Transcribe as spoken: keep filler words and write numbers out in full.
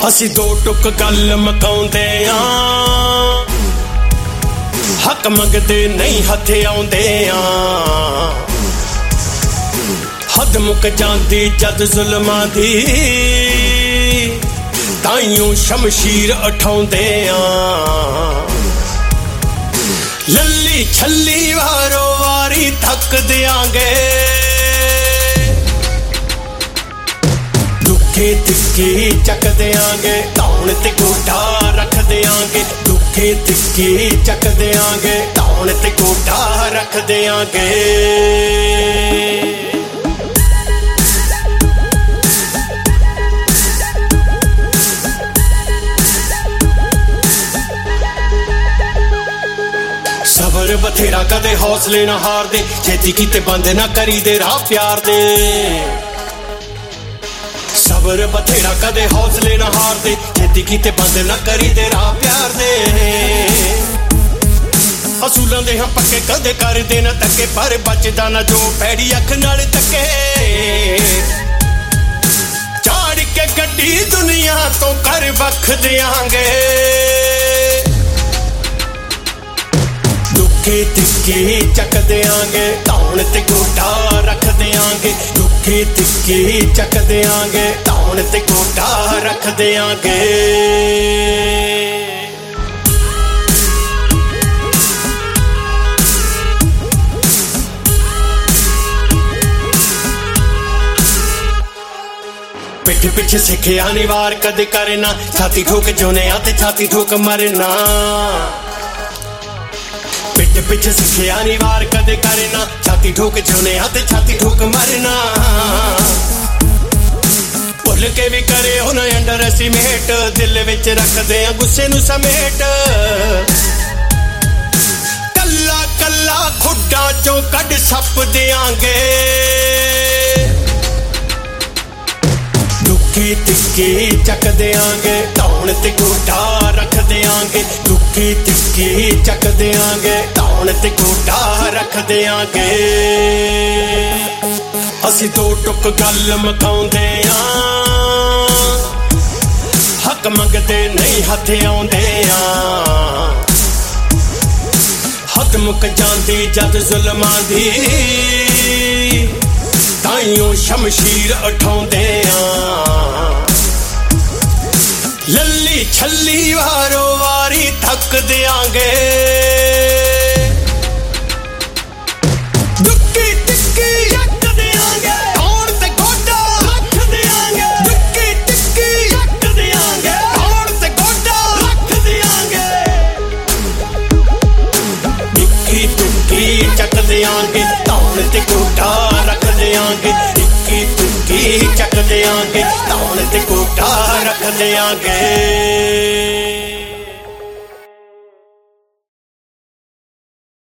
ਅਸੀਂ ਦੋ ਟੁੱਕ ਗੱਲ ਮਕਾਉਂਦੇ ਆਂ, ਹੱਕ ਮੰਗਦੇ ਨਹੀਂ ਹੱਥ ਆਉਂਦੇ ਆਂ। ਹੱਦ ਮੁੱਕ ਜਾਂਦੀ ਜਦ ਜ਼ੁਲਮਾਂ ਦੀ, ਤਾਈਓ ਸ਼ਮਸ਼ੀਰ ਉਠਾਉਂਦੇ ਆਂ। ਲੱਲੀ ਛੱਲੀ ਵਾਰੋ ਵਾਰੀ ਥੱਕ ਦਿਆਂਗੇ, ਦੁੱਖੇ ਤਿੱਖੇ ਚੱਕ ਦਿਆਂਗੇ, ਧੌਣ ਤੇ ਗੋਡਾ ਰੱਖ ਦਿਆਂਗੇ। ਦੁੱਖੇ ਤਿੱਖੇ ਚੱਕ ਦਿਆਂਗੇ, ਧੌਣ ਤੇ ਗੋਡਾ ਰੱਖ ਦਿਆਂਗੇ। ਸਬਰ ਬਥੇਰਾ ਕਦੇ ਹੌਸਲੇ ਨਾ ਹਾਰਦੇ, ਛੇਤੀ ਕੀਤੇ ਬੰਦ ਨਾ ਕਰੀਦੇ ਰਾਹ ਪਿਆਰ ਦੇ। ਸਬਰ ਬਥੇਰਾ ਕਦੇ ਹੌਸਲੇ ਨਾ ਹਾਰਦੇ, ਛੇਤੀ ਕੀਤੇ ਬੰਦ ਨਾ ਕਰੀਦੇ ਰਾਹ ਪਿਆਰ ਦੇ। ਅਸੂਲਾਂ ਦੇ ਹਾਂ ਪੱਕੇ ਕਦੇ ਕਰਦੇ ਨਾ ਧੱਕੇ, ਪਰ ਬਚਦਾ ਨਾ ਜੋ ਪੈੜੀ ਅੱਖ ਨਾਲ ਤੱਕੇ। ਝਾੜ ਕੇ ਗੱਡੀ ਦੁਨੀਆ ਤੋਂ ਕਰ ਵੱਖ ਦਿਆਂਗੇ, ਦੁੱਖੇ ਤਿੱਖੇ ਚੱਕ ਦਿਆਂਗੇ, ਧੌਣ ਤੇ ਗੋਡਾ ਰੱਖ ਦਿਆਂਗੇ। ਦੁੱਖੇ ਤਿੱਖੇ ਚੱਕ ਦਿਆਂਗੇ, ਧੌਣ ਤੇ ਗੋਡਾ ਰੱਖ ਦਿਆਂਗੇ। ਪਿੱਠ ਪਿੱਛੇ ਸਿੱਖਿਆ ਨੀ ਵਾਰ ਕਦੇ ਕਰਨਾ, ਛਾਤੀ ਠੋਕ ਜਿਉਣਿਆ ਤੇ ਛਾਤੀ ਠੋਕ ਮਰਨਾ। ਪਿੱਠ ਪਿੱਛੇ ਸਿੱਖਿਆ ਨੀ ਵਾਰ ਕਦੇ ਕਰਨਾ, ਛਾਤੀ ਠੋਕ ਜਿਉਣਿਆ ਤੇ ਛਾਤੀ ਠੋਕ ਮਰਨਾ। ਭੁੱਲ ਕੇ ਵੀ ਕਰੇ ਹੁਣ ਅੰਡਰ ਐਸਟੀਮੇਟ, ਦਿਲ ਵਿੱਚ ਰੱਖਦੇ ਆ ਗੁੱਸੇ ਨੂੰ ਸਮੇਟ। ਕੱਲਾ ਕੱਲਾ ਖੁੱਡਾਂ ਚੋਂ ਕੱਢ ਸੱਪ ਦਿਆਂਗੇ, ਦੁੱਖੇ ਤਿੱਖੇ ਚੱਕ ਦਿਆਂਗੇ, ਧੌਣ ਤੇ ਗੋਡਾ ਰੱਖ ਦਿਆਂਗੇ। ਦੁੱਖੇ ਤਿੱਖੇ ਚੱਕ ਦਿਆਂਗੇ, ਧੌਣ ਤੇ ਗੋਡਾ ਰੱਖ ਦਿਆਂਗੇ। ਅਸੀਂ ਦੋ ਟੁੱਕ ਗੱਲ ਮਕਾਉਂਦੇ ਆਂ, ਹੱਕ ਮੰਗਦੇ ਨਹੀਂ ਹੱਥ ਆਉਂਦੇ ਆਂ। ਹੱਦ ਮੁੱਕ ਜਾਂਦੀ ਜਦ ਜ਼ੁਲਮਾਂ ਦੀ, ਤਾਈਓ ਸ਼ਮਸ਼ੀਰ ਉਠਾਉਂਦੇ ਆਂ। ਲੱਲੀ ਛੱਲੀ ਵਾਰੋ ਵਾਰੀ ਥੱਕ ਦਿਆਂਗੇ, ਦੁੱਖੀ ਤਿੱਖੀ ਰੱਖ ਦਿਆਂਗੇ, ਧੌਣ ਤੇ ਗੋਡਾ ਰੱਖ ਦਿਆਂਗੇ। ਦੁੱਖੀ ਤਿੱਖੀ ਰੱਖ ਦਿਆਂਗੇ, ਧੌਣ ਤੇ ਗੋਡਾ ਰੱਖ ਦਿਆਂਗੇ। ਦੁੱਖੀ ਤਿੱਖੀ ਚੱਕ ਦਿਆਂਗੇ, ਧੌਣ ਤੇ ਗੋਡਾ ਰੱਖ ਦਿਆਂਗੇ। ਦੁੱਖੀ ਤਿੱਖੀ ਚੱਕ ਦਿਆਂਗੇ, ਧੌਣ ਤੇ ਗੋਡਾ ਰੱਖ ਦਿਆਂਗੇ।